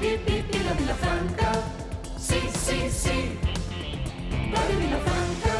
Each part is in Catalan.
la Vilafranca. Sí, sí, sí, Ràdio Vilafranca.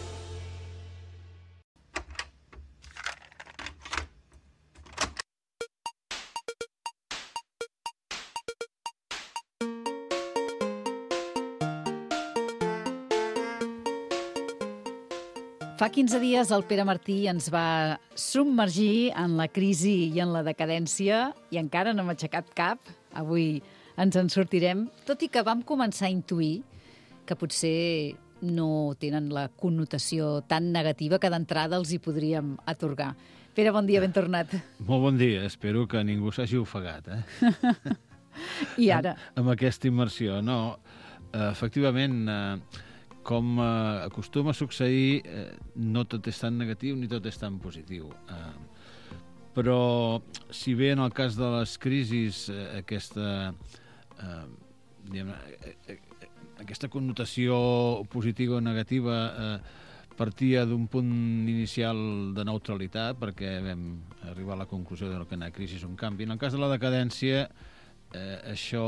Fa 15 dies el Pere Martí ens va submergir en la crisi i en la decadència i encara no hem aixecat cap. Avui ens en sortirem, tot i que vam començar a intuir que potser no tenen la connotació tan negativa que d'entrada els hi podríem atorgar. Pere, bon dia, ben tornat. Molt bon dia, espero que ningú s'hagi ofegat, I ara? Amb aquesta immersió. No, efectivament, com acostuma a succeir, no tot és tan negatiu ni tot és tan positiu. Però, si bé en el cas de les crisis aquesta connotació positiva o negativa partia d'un punt inicial de neutralitat, perquè vam arribar a la conclusió que una crisi és un canvi. En el cas de la decadència, això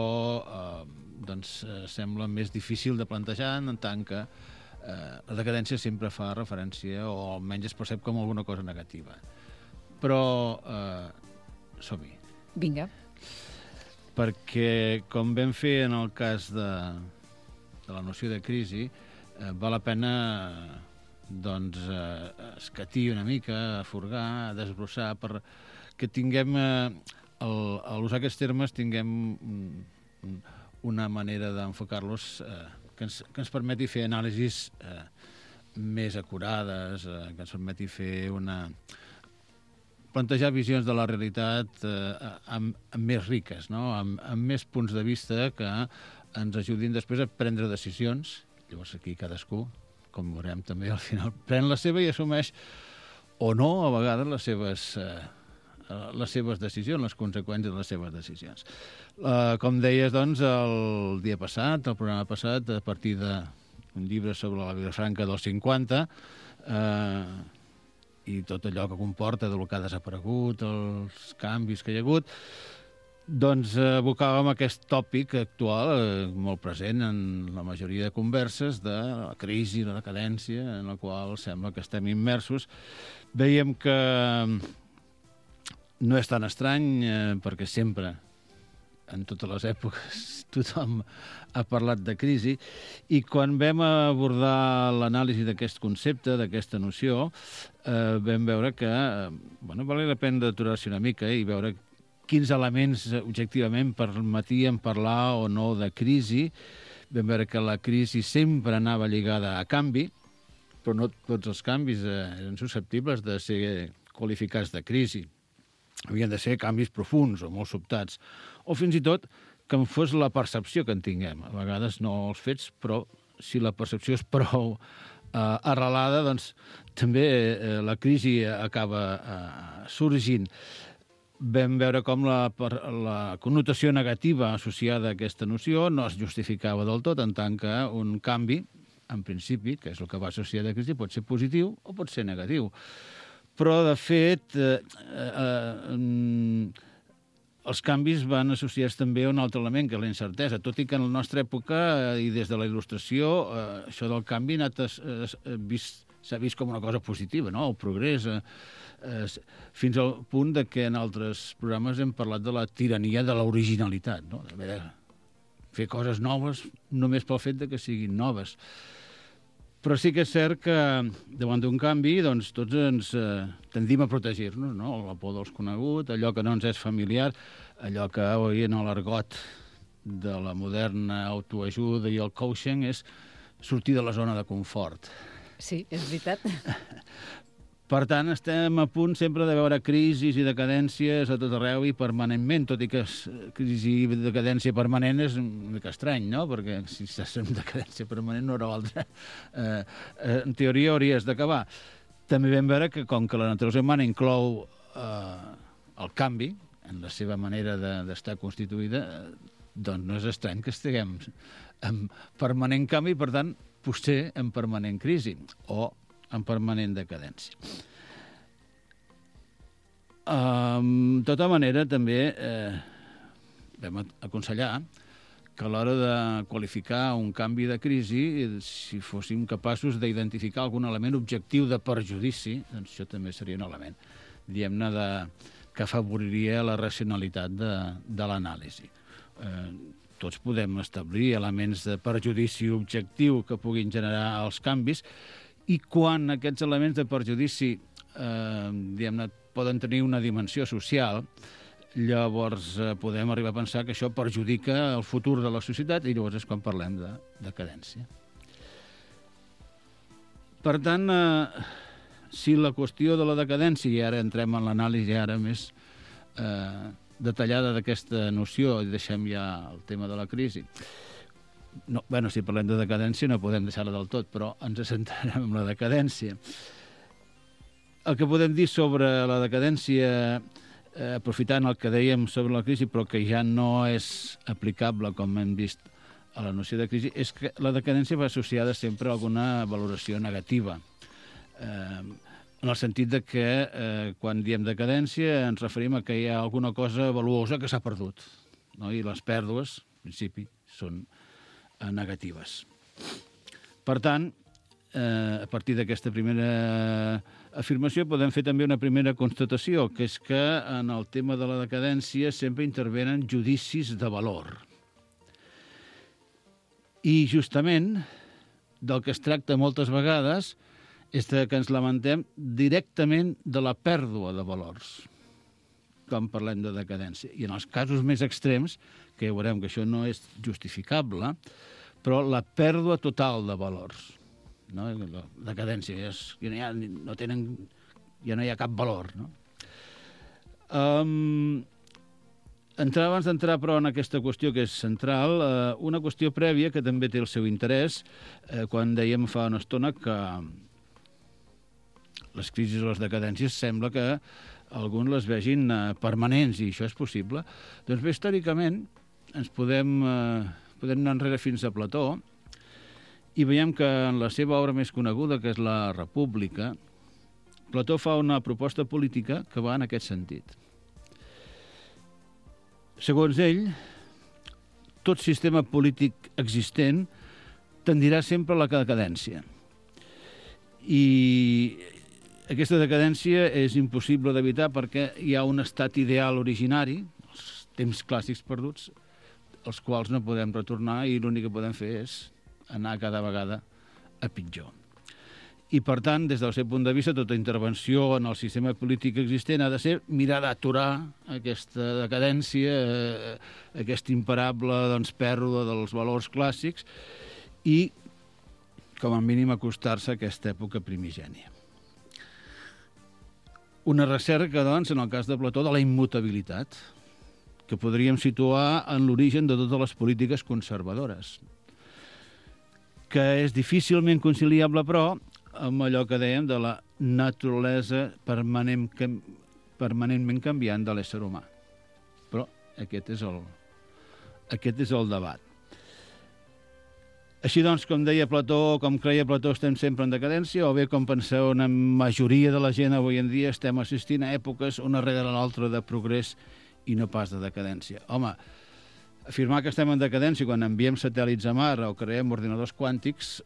sembla més difícil de plantejar en tant que la decadència sempre fa referència, o almenys es percep com alguna cosa negativa. Però som-hi. Vinga. Perquè, com vam fer en el cas de la noció de crisi, val la pena escatir una mica, furgar, desbrossar, perquè tinguem, a l'usar aquests termes, tinguem una manera d'enfocar-los que ens permeti fer anàlisis més acurades, que ens permeti fer plantejar visions de la realitat amb més riques, no? amb més punts de vista que ens ajudin després a prendre decisions. Llavors aquí cadascú, com veurem també al final, pren la seva i assumeix o no, a vegades, les seves decisions, les conseqüències de les seves decisions. Com deies, doncs, el dia passat, el programa passat, a partir d'un llibre sobre la Vilafranca dels 50, i tot allò que comporta del que ha desaparegut, els canvis que hi ha hagut, doncs evocàvem aquest tòpic actual, molt present en la majoria de converses, de la crisi, la decadència, en la qual sembla que estem immersos. Veiem que no és tan estrany, perquè sempre, en totes les èpoques, tothom ha parlat de crisi, i quan vam abordar l'anàlisi d'aquest concepte, d'aquesta noció, vam veure que valia la pena d'aturar-s'hi una mica i veure quins elements objectivament permetien parlar o no de crisi. Vam veure que la crisi sempre anava lligada a canvi, però no tots els canvis eren susceptibles de ser qualificats de crisi. Havien de ser canvis profuns o molt sobtats, o fins i tot que en fos la percepció que en tinguem. A vegades no els fets, però si la percepció és prou arrelada, doncs també la crisi acaba sorgint. Vam veure com la connotació negativa associada a aquesta noció no es justificava del tot, en tant que un canvi, en principi, que és el que va associar a la crisi, pot ser positiu o pot ser negatiu. Però, de fet, els canvis van associats també a un altre element, que és la incertesa, tot i que en la nostra època i des de la il·lustració això del canvi s'ha vist com una cosa positiva, no? El progrés, fins al punt de que en altres programes hem parlat de la tirania de l'originalitat, no? D'haver de fer coses noves només pel fet de que siguin noves. Però sí que és cert que davant d'un canvi doncs, tots ens tendim a protegir-nos, no? La por dels conegut, allò que no ens és familiar, allò que avui en l'argot de la moderna autoajuda i el coaching és sortir de la zona de confort. Sí, és veritat. Per tant, estem a punt sempre de veure crisis i decadències a tot arreu i permanentment, tot i que crisi i decadència permanent és una mica estrany, no? Perquè si estàs en decadència permanent no era l'altra. En teoria hauries d'acabar. També vam veure que com que la naturalesa humana inclou el canvi en la seva manera d'estar constituïda, doncs no és estrany que estiguem en permanent canvi, per tant, potser en permanent crisi o en permanent decadència. De tota manera, també vam aconsellar que a l'hora de qualificar un canvi de crisi, si fóssim capaços d'identificar algun element objectiu de perjudici, doncs això també seria un element, diguem-ne, que afavoriria la racionalitat de l'anàlisi. Tots podem establir elements de perjudici objectiu que puguin generar els canvis, i quan aquests elements de perjudici diguem-ne, poden tenir una dimensió social, llavors podem arribar a pensar que això perjudica el futur de la societat i llavors és quan parlem de decadència. Per tant, si la qüestió de la decadència, i ara entrem en l'anàlisi ara més detallada d'aquesta noció i deixem ja el tema de la crisi, si parlem de decadència no podem deixar-la del tot, però ens centrarem en la decadència. El que podem dir sobre la decadència, aprofitant el que dèiem sobre la crisi, però que ja no és aplicable, com hem vist, a la noció de crisi, és que la decadència va associada sempre a alguna valoració negativa. En el sentit de que quan diem decadència ens referim a que hi ha alguna cosa valuosa que s'ha perdut, no? I les pèrdues, en principi, són negatives. Per tant, a partir d'aquesta primera afirmació podem fer també una primera constatació, que és que en el tema de la decadència sempre intervenen judicis de valor. I justament del que es tracta moltes vegades és que ens lamentem directament de la pèrdua de valors, quan parlem de decadència. I en els casos més extrems, que ja veurem que això no és justificable, però la pèrdua total de valors. No? La decadència ja no hi ha cap valor. No? Abans d'entrar, però, en aquesta qüestió que és central, una qüestió prèvia que també té el seu interès, quan dèiem fa una estona que les crisis o les decadències sembla que alguns les vegin permanents, i això és possible. Doncs bé, històricament, ens podem anar enrere fins a Plató, i veiem que en la seva obra més coneguda, que és la República, Plató fa una proposta política que va en aquest sentit. Segons ell, tot sistema polític existent tendirà sempre a la decadència. I aquesta decadència és impossible d'evitar perquè hi ha un estat ideal originari, els temps clàssics perduts, els quals no podem retornar i l'únic que podem fer és anar cada vegada a pitjor. I, per tant, des del seu punt de vista, tota intervenció en el sistema polític existent ha de ser mirar d'aturar aquesta decadència, aquesta imparable pèrdua dels valors clàssics i, com a mínim, acostar-se a aquesta època primigènia. Una recerca, doncs, en el cas de Plató, de la immutabilitat, que podríem situar en l'origen de totes les polítiques conservadores, que és difícilment conciliable, però, amb allò que dèiem de la naturalesa permanentment canviant de l'ésser humà. Però aquest és el debat. Així doncs, com deia Plató, com creia Plató, estem sempre en decadència, o bé, com penseu, una majoria de la gent avui en dia estem assistint a èpoques una darrere l'altra de progrés i no pas de decadència. Home, afirmar que estem en decadència quan enviem satèl·lits a Mar o creem ordinadors quàntics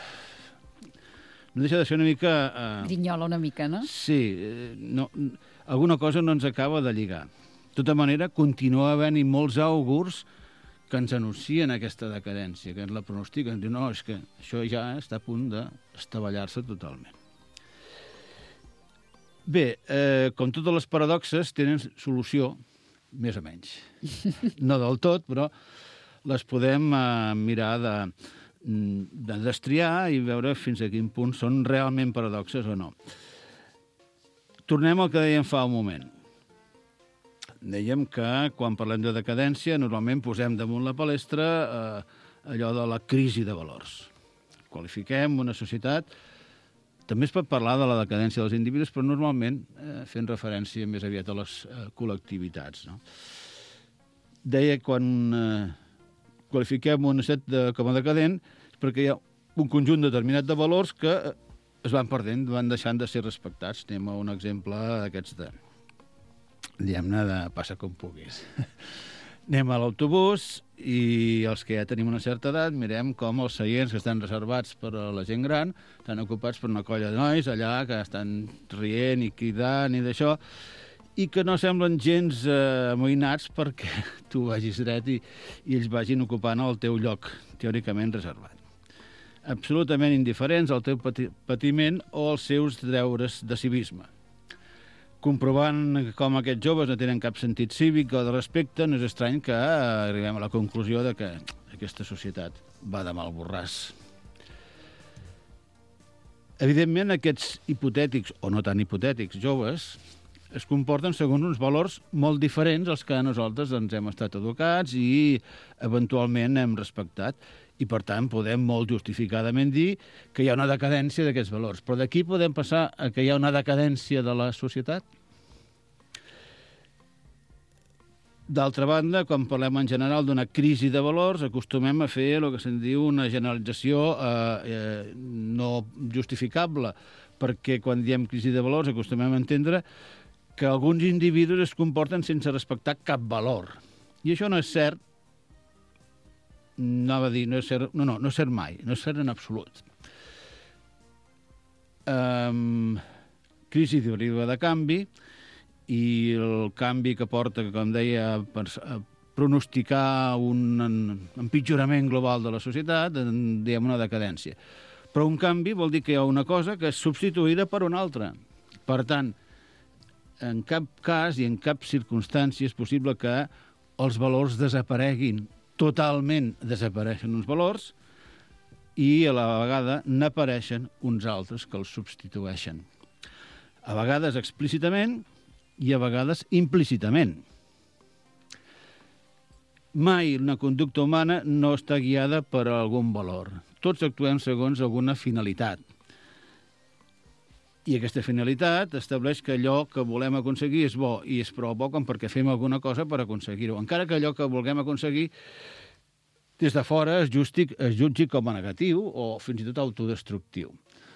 no deixa de ser una mica... Grinyola una mica, no? Sí, alguna cosa no ens acaba de lligar. De tota manera, continua havent-hi molts augurs que ens anuncien aquesta decadència, que ens la pronostiquen. Diuen, no, és que això ja està a punt d'estavellar-se totalment. Bé, com totes les paradoxes, tenen solució, més o menys. No del tot, però les podem mirar de destriar i veure fins a quin punt són realment paradoxes o no. Tornem al que dèiem fa un moment. Dèiem que quan parlem de decadència normalment posem damunt la palestra allò de la crisi de valors. Qualifiquem una societat. També es pot parlar de la decadència dels individus, però normalment fent referència més aviat a les col·lectivitats. No? Deia que quan qualifiquem un set com a decadent és perquè hi ha un conjunt determinat de valors que es van perdent, van deixant de ser respectats. Anem a un exemple d'aquests diguem-ne, de passa com puguis. Anem a l'autobús i els que ja tenim una certa edat mirem com els seients que estan reservats per a la gent gran estan ocupats per una colla de nois allà que estan rient i cridant i d'això, i que no semblen gens amoïnats perquè tu vagis dret i ells vagin ocupant el teu lloc teòricament reservat. Absolutament indiferents al teu patiment o als seus deures de civisme. Comprovant com aquests joves no tenen cap sentit cívic o de respecte, no és estrany que arribem a la conclusió de que aquesta societat va de mal borràs. Evidentment, aquests hipotètics, o no tan hipotètics, joves, es comporten segons uns valors molt diferents als que nosaltres ens hem estat educats i eventualment hem respectat. I, per tant, podem molt justificadament dir que hi ha una decadència d'aquests valors. Però d'aquí podem passar a que hi ha una decadència de la societat? D'altra banda, quan parlem en general d'una crisi de valors, acostumem a fer el que se'n diu una generalització no justificable, perquè quan diem crisi de valors acostumem a entendre que alguns individus es comporten sense respectar cap valor. I això no és cert. Anava a dir, no és cert mai, no és cert en absolut. Crisi deriva de canvi, i el canvi que porta, com deia, a pronosticar un empitjorament global de la societat, en diem una decadència. Però un canvi vol dir que hi ha una cosa que és substituïda per una altra. Per tant, en cap cas i en cap circumstància és possible que els valors desapareguin. Totalment desapareixen uns valors i a la vegada n'apareixen uns altres que els substitueixen. A vegades explícitament i a vegades implícitament. Mai una conducta humana no està guiada per algun valor. Tots actuem segons alguna finalitat. I aquesta finalitat estableix que allò que volem aconseguir és bo, i és prou bo com perquè fem alguna cosa per aconseguir-ho. Encara que allò que vulguem aconseguir des de fora es jutgi com a negatiu o fins i tot autodestructiu.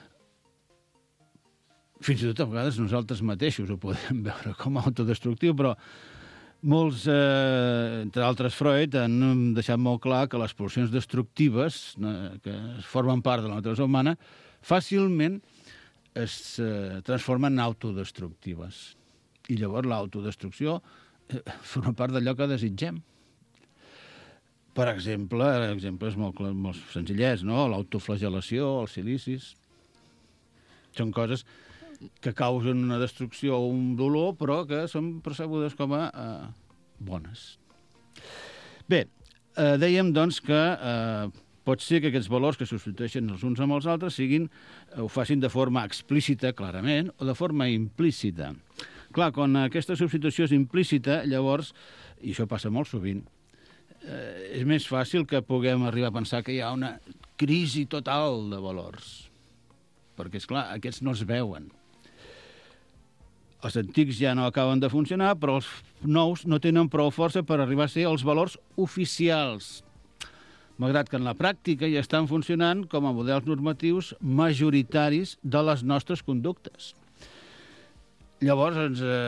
Fins i tot a vegades nosaltres mateixos ho podem veure com a autodestructiu, però molts, entre altres Freud, han deixat molt clar que les pulsions destructives, que formen part de la naturalesa humana, fàcilment es transformen en autodestructives. I llavors l'autodestrucció forma part d'allò que desitgem. Per exemple, exemples molt senzillets, no? L'autoflagel·lació, els silicis. Són coses que causen una destrucció o un dolor, però que són percebudes com a bones. Bé, dèiem, doncs, que pot ser que aquests valors que substitueixen els uns amb els altres ho facin de forma explícita, clarament, o de forma implícita. Clar, quan aquesta substitució és implícita, llavors, i això passa molt sovint, és més fàcil que puguem arribar a pensar que hi ha una crisi total de valors. Perquè, esclar, aquests no es veuen. Els antics ja no acaben de funcionar, però els nous no tenen prou força per arribar a ser els valors oficials, malgrat que en la pràctica ja estan funcionant com a models normatius majoritaris de les nostres conductes. Llavors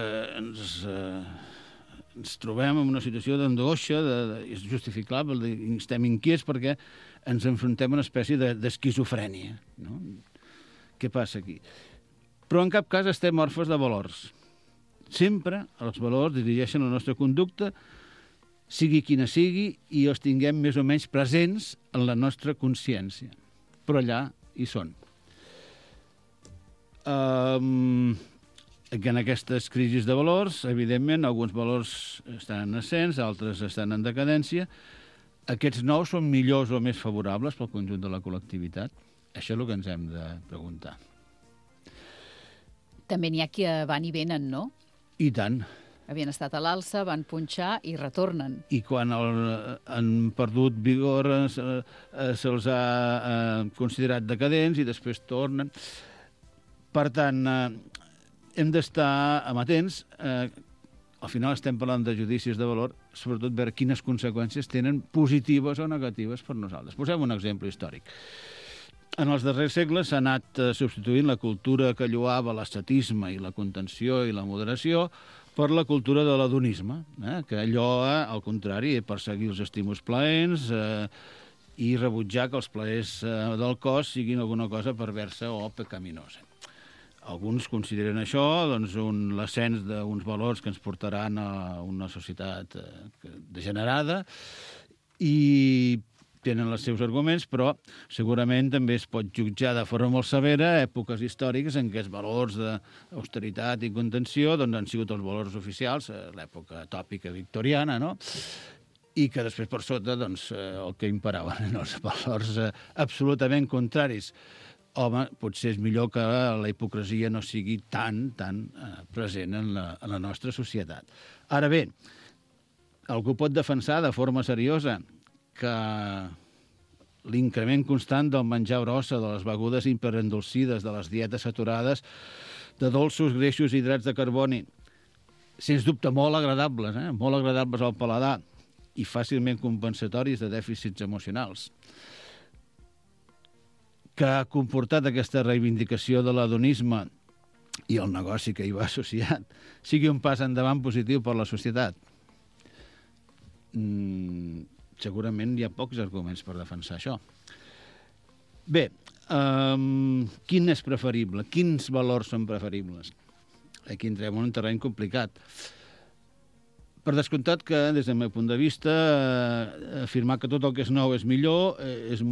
ens trobem en una situació d'angoixa, és justificable, estem inquiets perquè ens enfrontem a una espècie d'esquizofrènia. No? Què passa aquí? Però en cap cas estem orfes de valors. Sempre els valors dirigeixen la nostra conducta, sigui quina sigui, i els tinguem més o menys presents en la nostra consciència. Però allà hi són. En aquestes crisis de valors, evidentment, alguns valors estan en ascens, altres estan en decadència. Aquests nous són millors o més favorables pel conjunt de la col·lectivitat? Això és el que ens hem de preguntar. També n'hi ha que van i venen, no? I tant. Havien estat a l'alça, van punxar i retornen. I quan han perdut vigor se'ls ha considerat decadents i després tornen. Per tant, hem d'estar amatents. Al final estem parlant de judicis de valor, sobretot veure quines conseqüències tenen positives o negatives per nosaltres. Posem un exemple històric. En els darrers segles s'ha anat substituint la cultura que lloava l'ascetisme i la contenció i la moderació per la cultura de l'adonisme, que allò, al contrari, perseguir els estímuls plaents i rebutjar que els plaers del cos siguin alguna cosa perversa o pecaminosa. Alguns consideren això l'ascens d'uns valors que ens portaran a una societat degenerada i tenen els seus arguments, però segurament també es pot jutjar de forma molt severa èpoques històriques en què els valors d'austeritat i contenció han sigut els valors oficials, l'època tòpica victoriana, no? I que després per sota el que imperaven eren els valors absolutament contraris. Home, potser és millor que la hipocresia no sigui tan present en la nostra societat. Ara bé, algú pot defensar de forma seriosa que l'increment constant del menjar brossa, de les begudes hiperendolcides, de les dietes saturades, de dolços, greixos i hidrats de carboni, sens dubte molt agradables al paladar i fàcilment compensatoris de dèficits emocionals, que ha comportat aquesta reivindicació de l'adonisme i el negoci que hi va associat, sigui un pas endavant positiu per la societat. Segurament hi ha pocs arguments per defensar això. Bé, quin és preferible? Quins valors són preferibles? Aquí entrem en un terreny complicat. Per descomptat que, des del meu punt de vista, afirmar que tot el que és nou és millor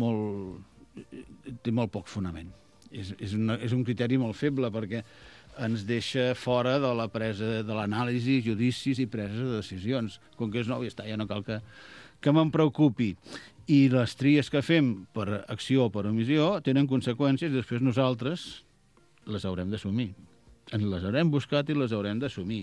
té molt poc fonament. És un criteri molt feble perquè ens deixa fora de la presa de l'anàlisi, judicis i preses de decisions. Com que és nou, ja està, ja no cal que me'n preocupi. I les tries que fem per acció o per omissió tenen conseqüències i després nosaltres les haurem d'assumir. Ens les haurem buscat i les haurem d'assumir.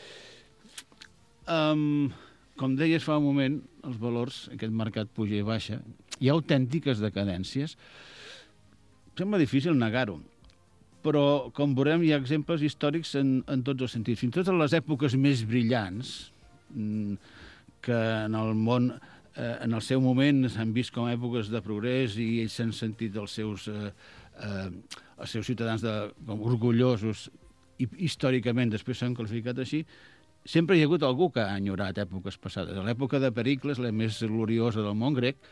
Com deies fa un moment, els valors, aquest mercat puja i baixa, hi ha autèntiques decadències. Sembla difícil negar-ho, però, com veurem, hi ha exemples històrics en tots els sentits. Fins i tot en les èpoques més brillants, que en el món, en el seu moment, s'han vist com èpoques de progrés i ells s'han sentit els seus ciutadans orgullosos i històricament després s'han qualificat així, sempre hi ha hagut algú que ha enyorat èpoques passades. A l'època de Pericles, la més gloriosa del món grec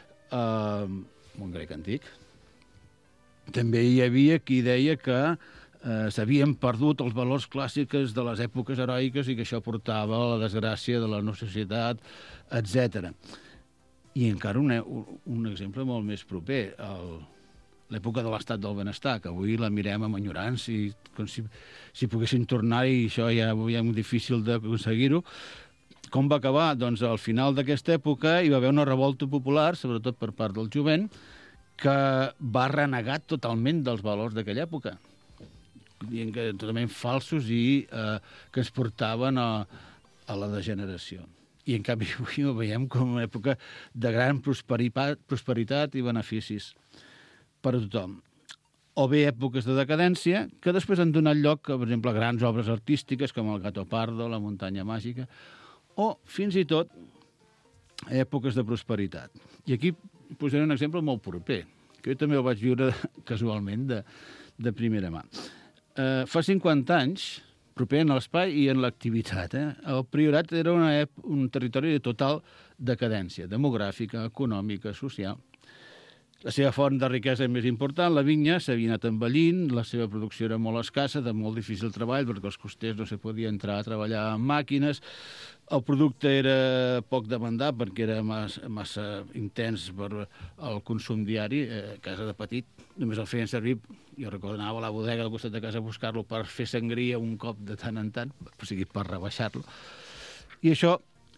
antic, també hi havia qui deia que s'havien perdut els valors clàssics de les èpoques heroiques i que això portava a la desgràcia de la nostra societat, etc. I encara un exemple molt més proper, l'època de l'estat del benestar, que avui la mirem amb enyorança, com si poguessin tornar, i això ja és difícil d'aconseguir-ho. Com va acabar? Doncs al final d'aquesta època hi va haver una revolta popular, sobretot per part del jovent, que va renegar totalment dels valors d'aquella època, dient que totalment falsos i que ens portaven a la degeneració. I en canvi avui ho veiem com una època de gran prosperitat i beneficis per a tothom. O bé èpoques de decadència que després han donat lloc a, per exemple, a grans obres artístiques com el Gato Pardo, la Muntanya Màgica, o fins i tot èpoques de prosperitat. I aquí posaré un exemple molt proper, que jo també ho vaig viure casualment de primera mà. Fa 50 anys, proper en l'espai i en l'activitat, el Priorat era un territori de total decadència, demogràfica, econòmica, social. La seva font de riquesa més important, la vinya, s'havia anat envellint, la seva producció era molt escassa, de molt difícil treball, perquè els costers no se podia entrar a treballar amb màquines, el producte era poc demandat perquè era massa intens per al consum diari, a casa de petit, només el feien servir, jo recordo anava a la bodega al costat de casa a buscar-lo per fer sangria un cop de tant en tant, o sigui, per rebaixar-lo. I això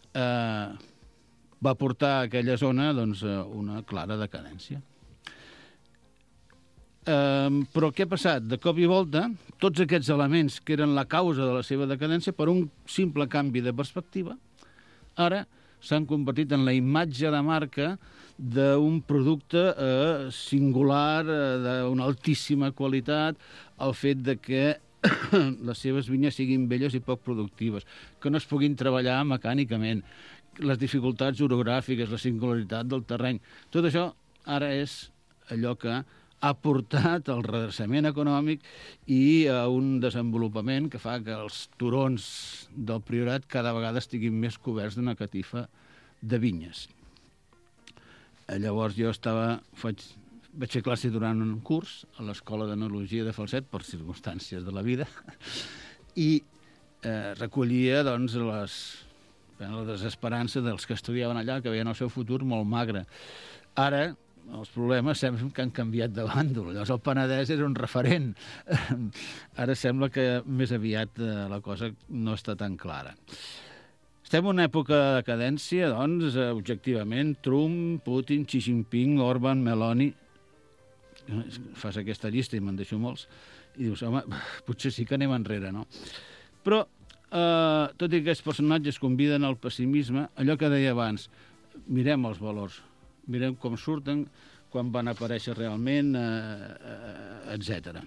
va portar a aquella zona una clara decadència. Però què ha passat? De cop i volta, tots aquests elements que eren la causa de la seva decadència, per un simple canvi de perspectiva, ara s'han convertit en la imatge de marca d'un producte singular, d'una altíssima qualitat, el fet de que les seves vinyes siguin velles i poc productives, que no es puguin treballar mecànicament, les dificultats orogràfiques, la singularitat del terreny. Tot això ara és allò que ha portat al redreçament econòmic i a un desenvolupament que fa que els turons del Priorat cada vegada estiguin més coberts d'una catifa de vinyes. Llavors jo vaig fer classe durant un curs a l'Escola d'Enologia de Falset, per circumstàncies de la vida, i recollia doncs, la desesperança dels que estudiaven allà, que veien el seu futur molt magre. Ara, els problemes sembla que han canviat de bàndol. Llavors el Penedès era un referent. Ara sembla que més aviat la cosa no està tan clara. Estem en una època de decadència, doncs, objectivament, Trump, Putin, Xi Jinping, Orban, Meloni... Fas aquesta llista i me'n deixo molts, i dius, home, potser sí que anem enrere, no? Però, tot i que aquests personatges conviden al pessimisme, allò que deia abans, mirem els valors, mirem com surten, quan van aparèixer realment, etc.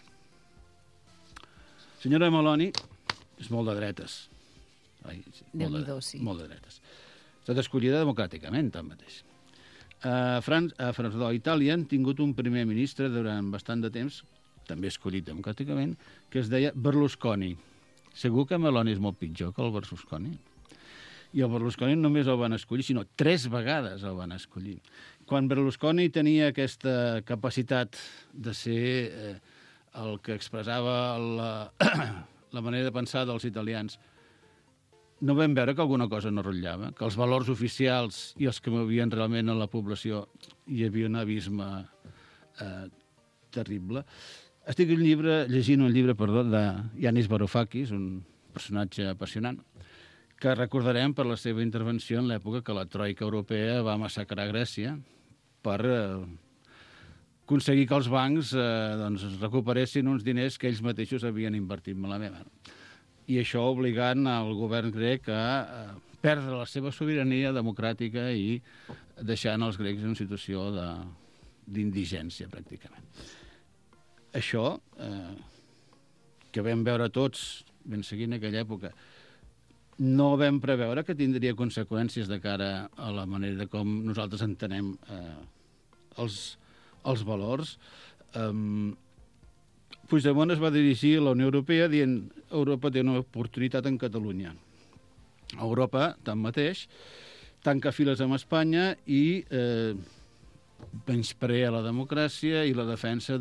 Senyora Meloni és molt de dretes. Déu-n'hi-do, sí. Molt de dretes. Ha estat escollida democràticament, tanmateix. A Itàlia han tingut un primer ministre durant bastant de temps, també escollit democràticament, que es deia Berlusconi. Segur que Meloni és molt pitjor que el Berlusconi? I el Berlusconi només el van escollir, sinó 3 vegades el van escollir. Quan Berlusconi tenia aquesta capacitat de ser el que expressava la manera de pensar dels italians, no vam veure que alguna cosa no rotllava, que els valors oficials i els que movien realment a la població hi havia un abisme terrible. Estic llegint un llibre de Yanis Varoufakis, un personatge apassionant, que recordarem per la seva intervenció en l'època que la troika europea va massacrar Grècia per aconseguir que els bancs recuperessin uns diners que ells mateixos havien invertit malament. I això obligant al govern grec a perdre la seva sobirania democràtica i deixant els grecs en situació d'indigència, pràcticament. Això, que vam veure tots ben seguint aquella època, no vam preveure que tindria conseqüències de cara a la manera com nosaltres entenem els valors. Puigdemont es va dirigir a la Unió Europea dient Europa té una oportunitat en Catalunya. Europa, tanmateix, tanca files amb Espanya i menysprea la democràcia i la defensa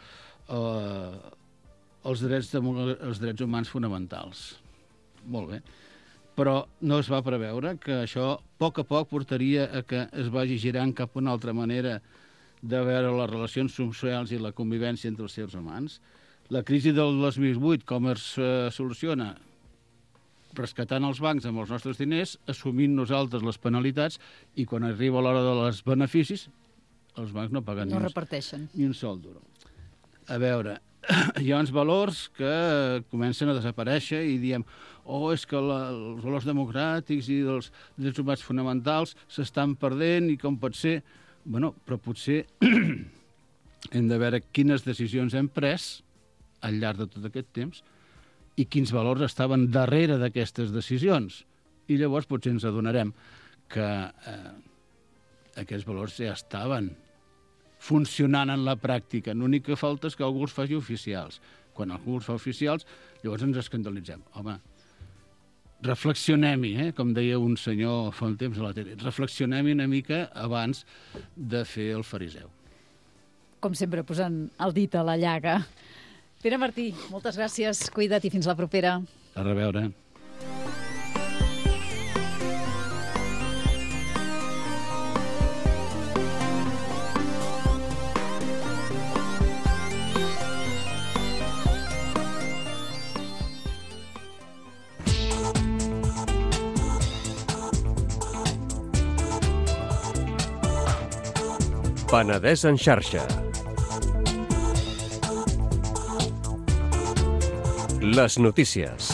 dels drets humans fonamentals. Molt bé. Però no es va preveure que això a poc portaria a que es vagi girant cap a una altra manera de veure les relacions socials i la convivència entre els éssers humans. La crisi del 2008, com es soluciona? Rescatant els bancs amb els nostres diners, assumint nosaltres les penalitats, i quan arriba l'hora dels beneficis, els bancs no paguen ni un sol duro. A veure, hi ha uns valors que comencen a desaparèixer i diem és que els valors democràtics i dels drets humans fonamentals s'estan perdent i com pot ser? Bueno, però potser hem de veure quines decisions hem pres al llarg de tot aquest temps i quins valors estaven darrere d'aquestes decisions. I llavors potser ens adonarem que aquests valors ja estaven funcionant en la pràctica. L'únic que falta és que algú els faci oficials. Quan algú els fa oficials, llavors ens escandalitzem. Home, reflexionem-hi, com deia un senyor fa un temps a la tele, reflexionem-hi una mica abans de fer el fariseu. Com sempre, posant el dit a la llaga. Pere Martí, moltes gràcies, cuida't i fins la propera. A reveure. Penedès en xarxa. Les notícies.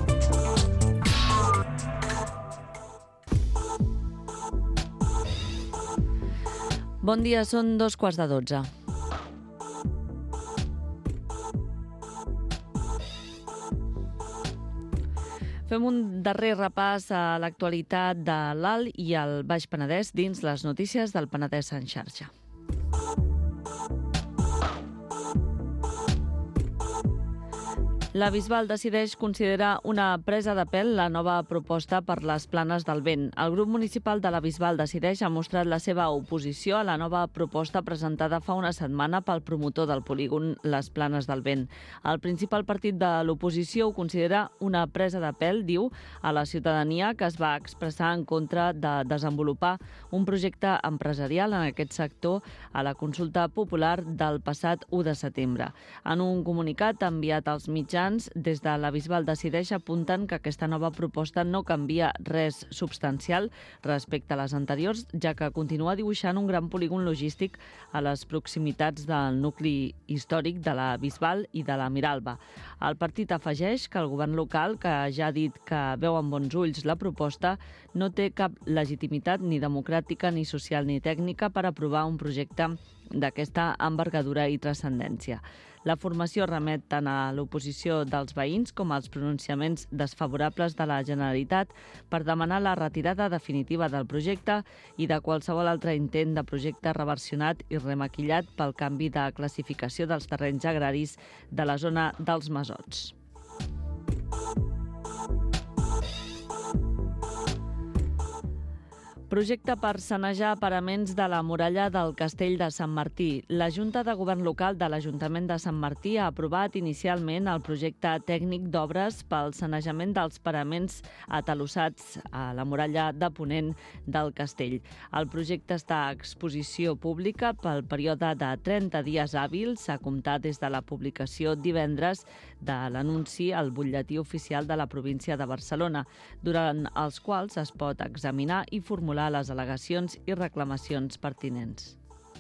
Bon dia, són 2:15. Fem un darrer repàs a l'actualitat de l'Alt i el Baix Penedès dins les notícies del Penedès en xarxa. La Bisbal decideix considerar una presa de pèl la nova proposta per les Planes del Vent. El grup municipal de la Bisbal decideix ha mostrat la seva oposició a la nova proposta presentada fa una setmana pel promotor del polígon Les Planes del Vent. El principal partit de l'oposició ho considera una presa de pèl, diu, a la ciutadania que es va expressar en contra de desenvolupar un projecte empresarial en aquest sector a la consulta popular del passat 1 de setembre. En un comunicat enviat als mitjans, des de la Bisbal decideix apunten que aquesta nova proposta no canvia res substancial respecte a les anteriors, ja que continua dibuixant un gran polígon logístic a les proximitats del nucli històric de la Bisbal i de la Miralba. El partit afegeix que el govern local, que ja ha dit que veu amb bons ulls la proposta, no té cap legitimitat ni democràtica, ni social, ni tècnica per aprovar un projecte d'aquesta envergadura i transcendència. La formació remet tant a l'oposició dels veïns com als pronunciaments desfavorables de la Generalitat per demanar la retirada definitiva del projecte i de qualsevol altre intent de projecte reversionat i remaquillat pel canvi de classificació dels terrenys agraris de la zona dels Masots. Projecte per sanejar paraments de la muralla del Castell de Sant Martí. La Junta de Govern Local de l'Ajuntament de Sant Martí ha aprovat inicialment el projecte tècnic d'obres pel sanejament dels paraments atalossats a la muralla de ponent del castell. El projecte està a exposició pública pel període de 30 dies hàbils, a comptar des de la publicació divendres de l'anunci al butlletí oficial de la província de Barcelona, durant els quals es pot examinar i formular les al·legacions i reclamacions pertinents.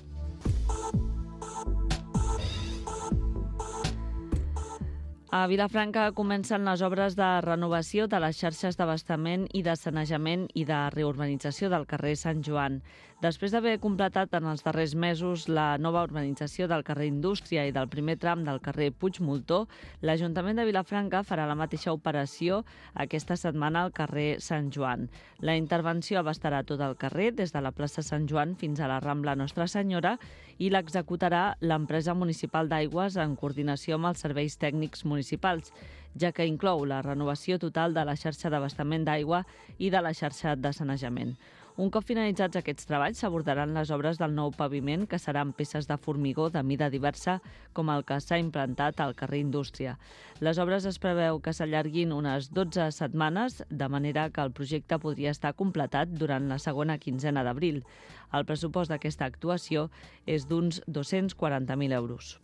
A Vilafranca comencen les obres de renovació de les xarxes d'abastament i de sanejament i de reurbanització del carrer Sant Joan. Després d'haver completat en els darrers mesos la nova urbanització del carrer Indústria i del primer tram del carrer Puigmoltó, l'Ajuntament de Vilafranca farà la mateixa operació aquesta setmana al carrer Sant Joan. La intervenció abastarà tot el carrer, des de la plaça Sant Joan fins a la Rambla Nostra Senyora, i l'executarà l'empresa municipal d'aigües en coordinació amb els serveis tècnics municipals, ja que inclou la renovació total de la xarxa d'abastament d'aigua i de la xarxa de sanejament. Un cop finalitzats aquests treballs, s'abordaran les obres del nou paviment, que seran peces de formigó de mida diversa, com el que s'ha implantat al carrer Indústria. Les obres es preveu que s'allarguin unes 12 setmanes, de manera que el projecte podria estar completat durant la segona quinzena d'abril. El pressupost d'aquesta actuació és d'uns 240.000 euros.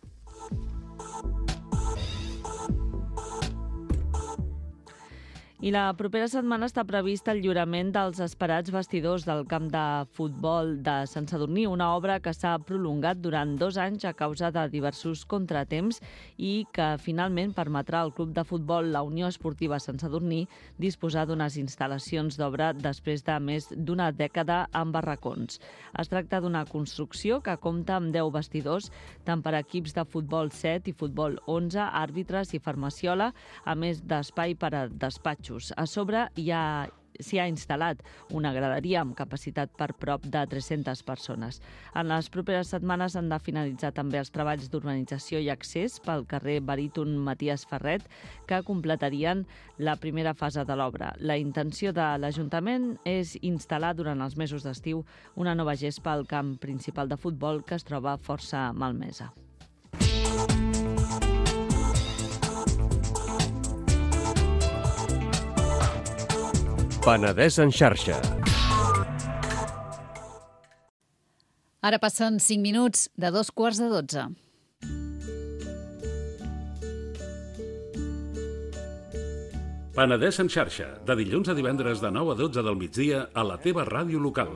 I la propera setmana està previst el lliurament dels esperats vestidors del camp de futbol de Sant Sadurní, una obra que s'ha prolongat durant 2 anys a causa de diversos contratemps i que finalment permetrà al club de futbol la Unió Esportiva Sant Sadurní disposar d'unes instal·lacions d'obra després de més d'una dècada amb barracons. Es tracta d'una construcció que compta amb 10 vestidors, tant per a equips de futbol 7 i futbol 11, àrbitres i farmaciola, a més d'espai per a despatxos. A sobre s'hi ha instal·lat una graderia amb capacitat per prop de 300 persones. En les properes setmanes han de finalitzar també els treballs d'urbanització i accés pel carrer Baríton Matías Ferret, que completarien la primera fase de l'obra. La intenció de l'Ajuntament és instal·lar durant els mesos d'estiu una nova gespa al camp principal de futbol, que es troba força malmesa. Penedès en xarxa. Ara passen 5 minuts de 2:15. Penedès en xarxa, de dilluns a divendres de 9 a 12 del migdia a la teva ràdio local.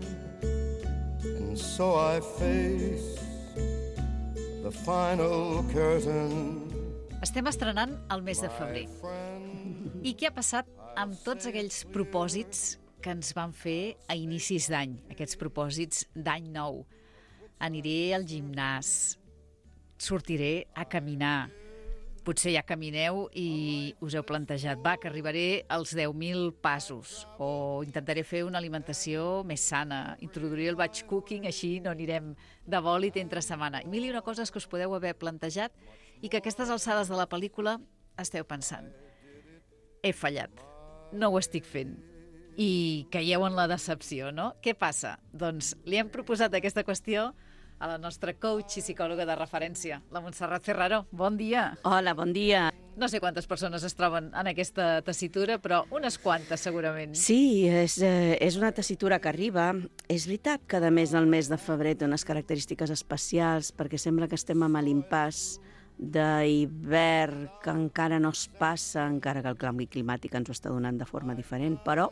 And so I face the final curtain. Estem estrenant el mes de febrer. I què ha passat amb tots aquells propòsits que ens van fer a inicis d'any, aquests propòsits d'any nou? Aniré al gimnàs, sortiré a caminar. Potser ja camineu i us heu plantejat, que arribaré als 10.000 passos, o intentaré fer una alimentació més sana, introduiré el batch cooking, així no anirem de bòlit entre setmana. 1001 coses que us podeu haver plantejat i que a aquestes alçades de la pel·lícula esteu pensant, he fallat, no ho estic fent, i caieu en la decepció, no? Què passa? Doncs li hem proposat aquesta qüestió a la nostra coach i psicòloga de referència, la Montserrat Ferraro. Bon dia! Hola, bon dia. No sé quantes persones es troben en aquesta tessitura, però unes quantes, segurament. Sí, és una tessitura que arriba. És veritat que, a més, el mes de febrer té unes característiques especials, perquè sembla que estem amb l'impàs d'hivern que encara no es passa, encara que el canvi climàtic ens ho està donant de forma diferent, però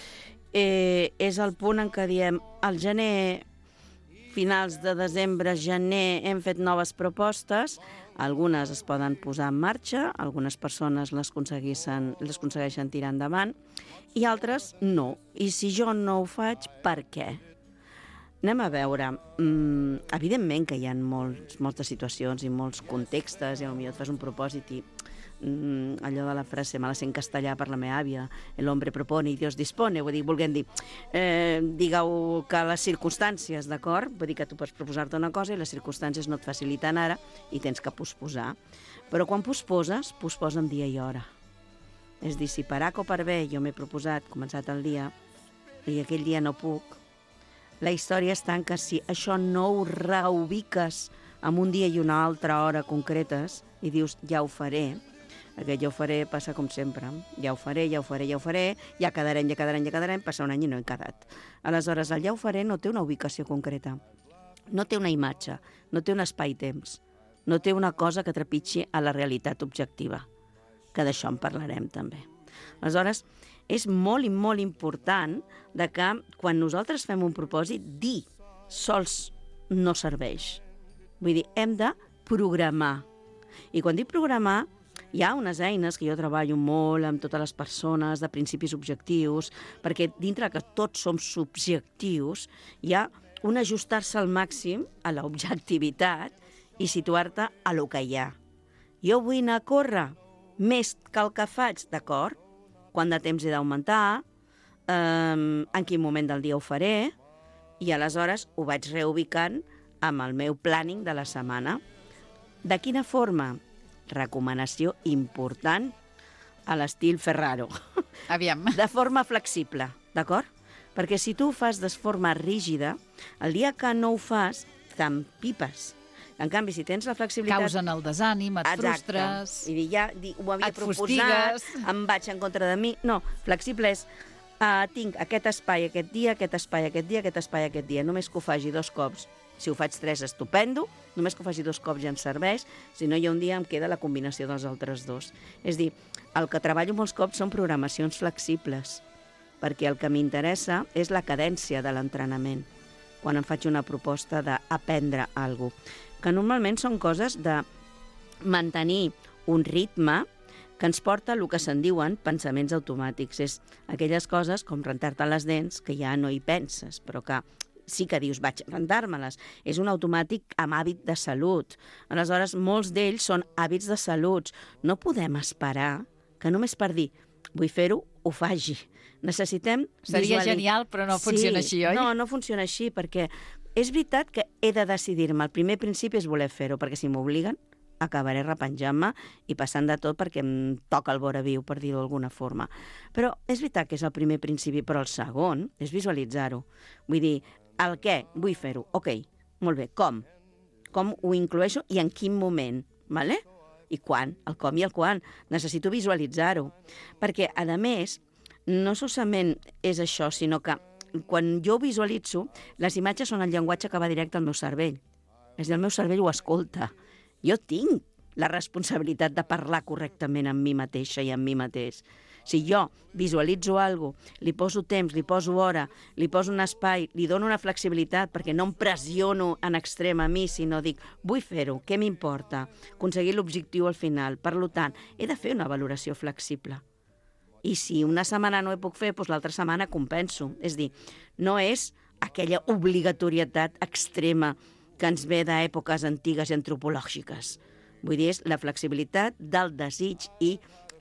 és el punt en què diem al gener, finals de desembre, gener, hem fet noves propostes, algunes es poden posar en marxa, algunes persones les aconsegueixen tirar endavant i altres no. I si jo no ho faig, per què? Anem a veure. Evidentment que hi ha moltes situacions i molts contextos, i potser et fas un propòsit i allò de la frase, me la sé en castellà per la meva àvia, el hombre propone i Dios dispone, volguem dir, digueu que les circumstàncies, d'acord? Vull dir que tu pots proposar-te una cosa i les circumstàncies no et faciliten ara i tens que posposar. Però quan posposes, posposa en dia i hora. És dir, si per A o per B jo m'he proposat, començat el dia, i aquell dia no puc, la història està en que si això no ho reubiques en un dia i una altra hora concretes i dius, ja ho faré, aquest ja ho faré passa com sempre. Ja ho faré, ja quedarem, passa un any i no he quedat. Aleshores, el ja ho faré no té una ubicació concreta, no té una imatge, no té un espai-temps, no té una cosa que trepitgi a la realitat objectiva, que d'això en parlarem també. Aleshores, és molt i molt important de que quan nosaltres fem un propòsit, dir sols no serveix. Vull dir, hem de programar. I quan dic programar, hi ha unes eines que jo treballo molt amb totes les persones de principis objectius, perquè dintre que tots som subjectius, hi ha un ajustar-se al màxim a l'objectivitat i situar-te a lo que hi ha. Jo vull anar a córrer més que el que faig, d'acord? Quant de temps he d'augmentar, en quin moment del dia ho faré, i aleshores ho vaig reubicant amb el meu planning de la setmana. De quina forma? Recomanació important a l'estil Ferraro. Aviam. De forma flexible, d'acord? Perquè si tu ho fas de forma rígida, el dia que no ho fas, t'empipes. En canvi, si tens la flexibilitat... Causen el desànim, et frustres... I dir, ja ho havia proposat, fustigues. em vaig en contra de mi... No, flexible és, tinc aquest espai aquest dia, aquest espai aquest dia, aquest espai aquest dia. Només que ho faci 2 cops. Si ho faig 3, estupendo. Només que ho faci 2 cops ja em serveix. Si no, hi ha un dia em queda la combinació dels altres 2. És dir, el que treballo molts cops són programacions flexibles, perquè el que m'interessa és la cadència de l'entrenament, quan em faig una proposta d'aprendre alguna cosa, que normalment són coses de mantenir un ritme que ens porta a el que se'n diuen pensaments automàtics. És aquelles coses com rentar-te les dents, que ja no hi penses, però que sí que dius, vaig rentar-me-les. És un automàtic amb hàbit de salut. Aleshores, molts d'ells són hàbits de salut. No podem esperar que només per dir, vull fer-ho, ho faci. Necessitem Seria genial, però no funciona així, oi? No funciona així, perquè és veritat que he de decidir-me. El primer principi és voler fer-ho, perquè si m'obliguen, acabaré repenjant-me i passant de tot perquè em toca el vora viu, per dir-ho d'alguna forma. Però és veritat que és el primer principi, però el segon és visualitzar-ho. Vull dir, el què? Vull fer-ho. Ok, molt bé. Com? Com ho incloeixo i en quin moment? Vale? I quan? El com i el quan. Necessito visualitzar-ho. Perquè, a més, no solament és això, sinó que quan jo visualitzo, les imatges són el llenguatge que va directe al meu cervell. És a dir, el meu cervell ho escolta. Jo tinc la responsabilitat de parlar correctament amb mi mateixa i amb mi mateix. Si jo visualitzo alguna cosa, li poso temps, li poso hora, li poso un espai, li dono una flexibilitat perquè no em pressiono en extrem a mi, sinó dic, vull fer-ho, què m'importa? Aconseguir l'objectiu al final. Per tant, he de fer una valoració flexible. I si una setmana no ho puc fer, doncs l'altra setmana compenso. És dir, no és aquella obligatorietat extrema que ens ve d'èpoques antigues i antropològiques. Vull dir, és la flexibilitat del desig i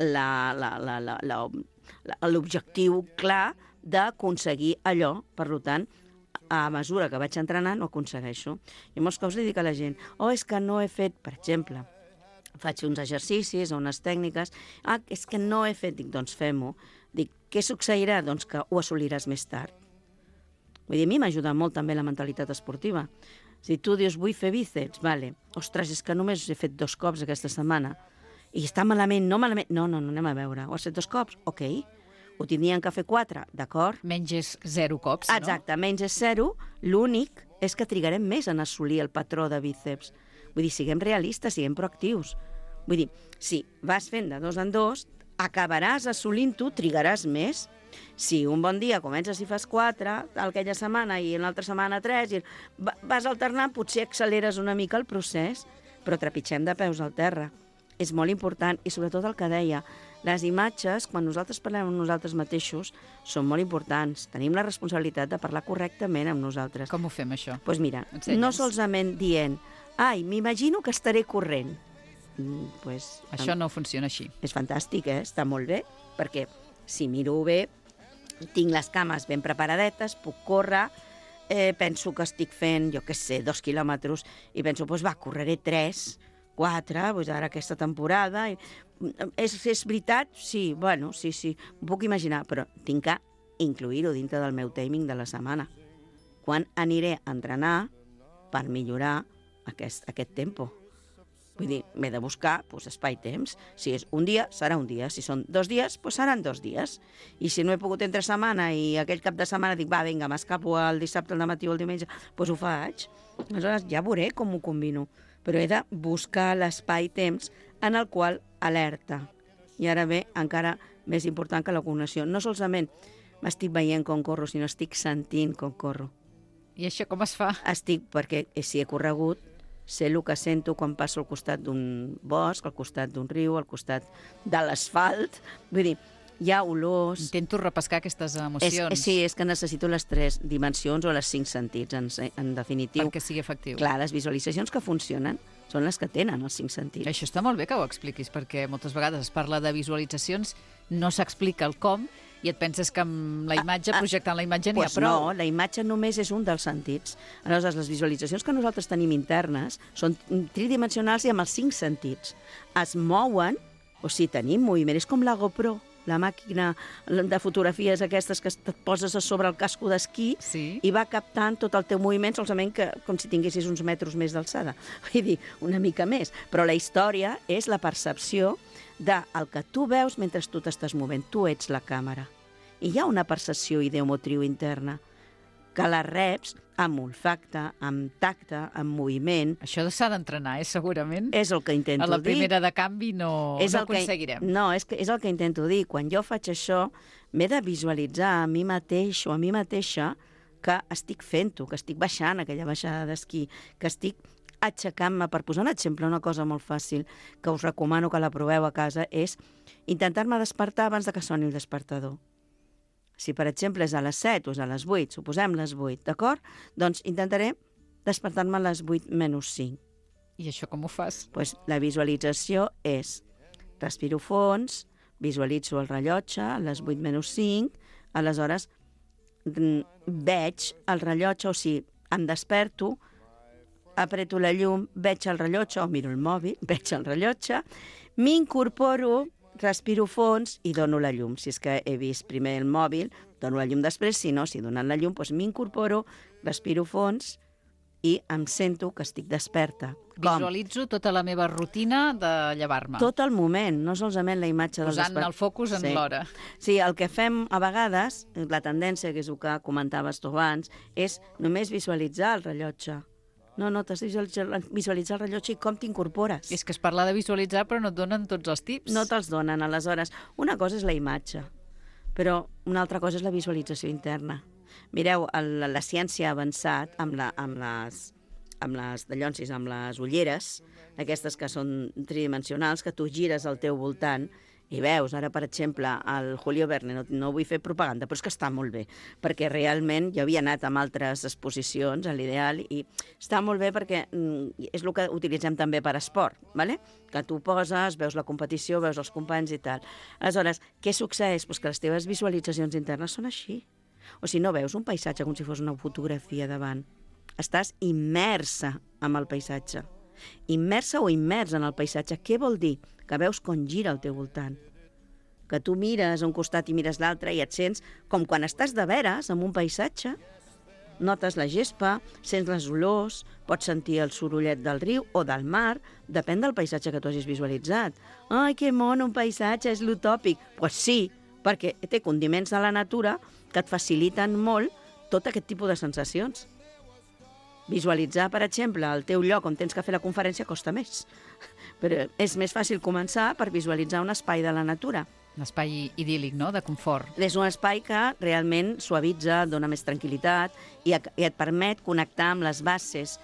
l'objectiu clar d'aconseguir allò. Per tant, a mesura que vaig entrenant, ho aconsegueixo. I molts cops li dic a la gent, és que no he fet, per exemple, faig uns exercicis o unes tècniques. És que no he fet, dic, doncs fem-ho. Dic, què succeirà? Doncs que ho assoliràs més tard. Vull dir, a mi m'ajuda molt també la mentalitat esportiva. Si tu dius, vull fer bíceps, vale. Ostres, és que només he fet 2 cops aquesta setmana. I està malament, no malament. No, anem a veure. Ho has fet 2 cops? Ok. Ho tindrien que fer 4, d'acord? Menys és 0 cops, no? Exacte, menys és 0. L'únic és que trigarem més en assolir el patró de bíceps. Vull dir, siguem realistes, siguem proactius. Vull dir, si vas fent de 2 en 2, acabaràs assolint-ho, trigaràs més. Si un bon dia comences i fas 4, aquella setmana i una altra setmana 3, i vas alternant, potser acceleres una mica el procés, però trepitgem de peus al terra. És molt important, i sobretot el que deia, les imatges, quan nosaltres parlem amb nosaltres mateixos, són molt importants. Tenim la responsabilitat de parlar correctament amb nosaltres. Com ho fem, això? Doncs mira, Ensenya'ns. no solament dient, m'imagino que estaré corrent. Això no funciona així. És fantàstic, està molt bé, perquè si miro bé, tinc les cames ben preparadetes, puc córrer, penso que estic fent, 2 quilòmetres, i penso, correré 3, 4, ara aquesta temporada. És veritat? Sí, sí, ho puc imaginar, però tinc que incluir-ho dintre del meu timing de la setmana. Quan aniré a entrenar per millorar aquest tempo? Vull dir, m'he de buscar espai-temps. Si és un dia, serà un dia. Si són 2 dies, seran 2 dies. I si no he pogut entre setmana i aquell cap de setmana dic, vinga, m'escapo el dissabte, el dematí o el diumenge, ho faig. Aleshores ja veuré com ho combino. Però he de buscar l'espai-temps en el qual alerta. I ara ve encara més important que la cognició. No solament m'estic veient com corro, sinó estic sentint com corro. I això com es fa? Perquè si he corregut, sé el que sento quan passo al costat d'un bosc, al costat d'un riu, al costat de l'asfalt. Vull dir, hi ha olors... Intento repescar aquestes emocions. Sí, és que necessito les 3 dimensions o les 5 sentits, en definitiu. Perquè sigui efectiu. Clar, les visualitzacions que funcionen són les que tenen els 5 sentits. Això està molt bé que ho expliquis, perquè moltes vegades es parla de visualitzacions, no s'explica el com, i et penses que amb la imatge, projectant la imatge, n'hi ha prou. No, la imatge només és un dels sentits. Aleshores, les visualitzacions que nosaltres tenim internes són tridimensionals i amb els 5 sentits. Es mouen, o sigui, tenim moviment. És com la GoPro, la màquina de fotografies aquestes que et poses a sobre el casco d'esquí i va captant tot el teu moviment, solament que com si tinguessis uns metres més d'alçada. Vull dir, una mica més. Però la història és la percepció del que tu veus mentre tu t'estàs movent. Tu ets la càmera. I hi ha una percepció ideomotriu interna que la reps amb olfacte, amb tacte, amb moviment. Això s'ha d'entrenar, segurament. És el que intento dir. A la primera de canvi no aconseguirem. No, és el que intento dir. Quan jo faig això, m'he de visualitzar a mi mateix o a mi mateixa que estic fent-ho, que estic baixant aquella baixada d'esquí, que estic aixecant-me. Per posar un exemple, una cosa molt fàcil que us recomano que la proveu a casa és intentar-me despertar abans de que soni el despertador. Si, per exemple, és a les 7 o és a les 8, suposem les 8, d'acord? Doncs intentaré despertar-me a les 8 menys 5. I això com ho fas? La visualització és respiro fons, visualitzo el rellotge a les 8 menys 5, aleshores veig el rellotge, o sigui, em desperto, apreto la llum, veig el rellotge, o miro el mòbil, veig el rellotge, m'incorporo, respiro fons i dono la llum. Si és que he vist primer el mòbil, dono la llum després, si no, si donant la llum, m'incorporo, respiro fons i em sento que estic desperta. Visualitzo tota la meva rutina de llevar-me. Tot el moment, no solament la imatge del despertar. Posant el focus en l'hora. Sí, el que fem a vegades, la tendència, que és el que comentaves tu abans, és només visualitzar el rellotge. No, t'has de visualitzar el rellotge i com t'incorpores. És que es parla de visualitzar, però no et donen tots els tips. No te'ls donen, aleshores. Una cosa és la imatge, però una altra cosa és la visualització interna. Mireu, la ciència ha avançat amb les ulleres, aquestes que són tridimensionals, que tu gires al teu voltant i veus. Ara, per exemple, el Julio Verne, no vull fer propaganda, però és que està molt bé, perquè realment jo havia anat amb altres exposicions, a l'Ideal, i està molt bé perquè és el que utilitzem també per esport, ¿vale? Que tu poses, veus la competició, veus els companys i tal. Aleshores, què succeeix? Que les teves visualitzacions internes són així. O sigui, no veus un paisatge com si fos una fotografia davant. Estàs immersa amb el paisatge. Immersa o immers en el paisatge. Què vol dir? Que veus com gira al teu voltant. Que tu mires a un costat i mires l'altre i et sents com quan estàs de veres en un paisatge. Notes la gespa, sents les olors, pots sentir el sorollet del riu o del mar, depèn del paisatge que tu hagis visualitzat. Ai, que mono, un paisatge, és l'utòpic. Doncs pues sí, perquè té condiments de la natura que et faciliten molt tot aquest tipus de sensacions. Visualitzar, per exemple, el teu lloc on tens que fer la conferència costa més. Però és més fàcil començar per visualitzar un espai de la natura. Un espai idíl·lic, no?, de confort. És un espai que realment suavitza, dona més tranquil·litat i et permet connectar amb les bases